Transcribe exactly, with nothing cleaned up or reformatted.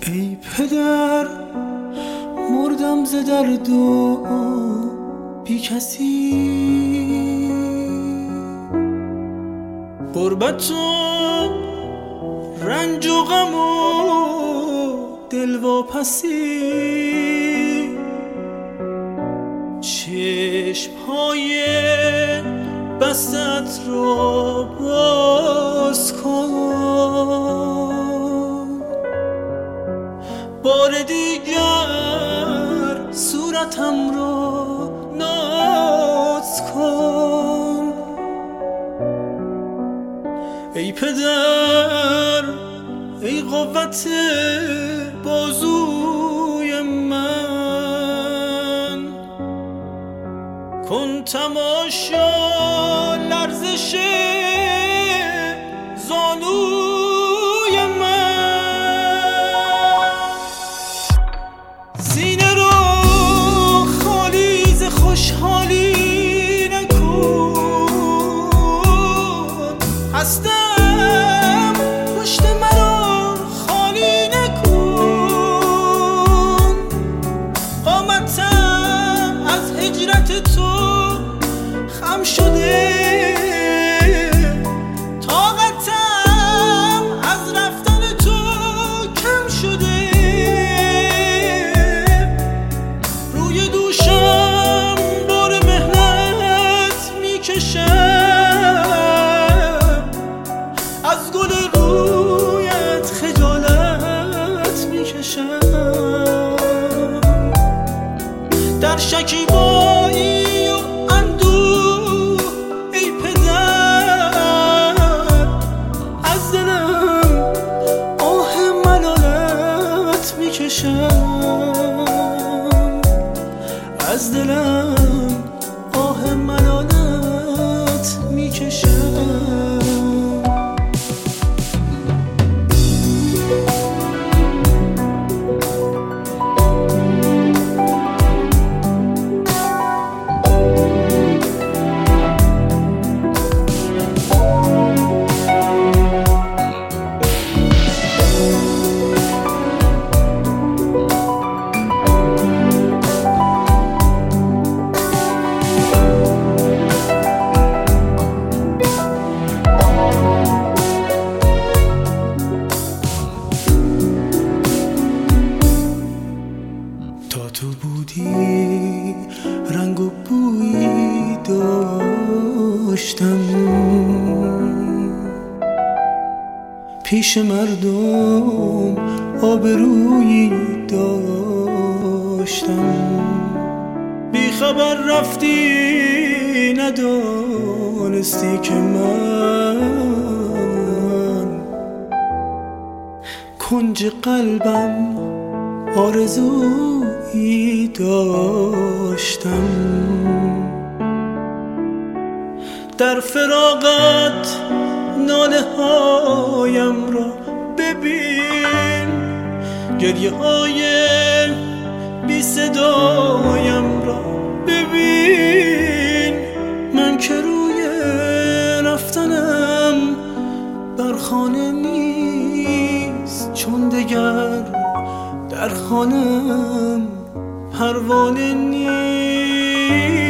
ای پدر مردم ز درد و بی کسی، غربت و رنج و غم و دلواپسی، چشم‌های بستت را باز کن، بار دیگر صورتم را ناز کن. ای پدر ای قوت بازوی من، کن تماشا لرزش زانوی من، سینه رو خالی ز خوشحالی نکن، هستم پشت مرا خالی نکن، قامتم از هجرت تو خم شده، طاقتم از رفتن تو کم شده، روی دوشم بار مهنت میکشم، از گل رویت خجالت میکشم، در شکیبایی و اندوه ای پدر از دلم آه ملالت میکشم، از دلم آه ملالت میکشم. تا تو بودی رنگ و بویی داشتم، پیش مردم آبرویی داشتم، بی خبر رفتی ندانستی که من کنج قلبم آرزویی داشتم، در فراقت ناله هایم را ببین، گریه های بی صدایم را ببین، من که روی رفتنم بر خانه نیست، چون دگر در خانم پروانه نیست.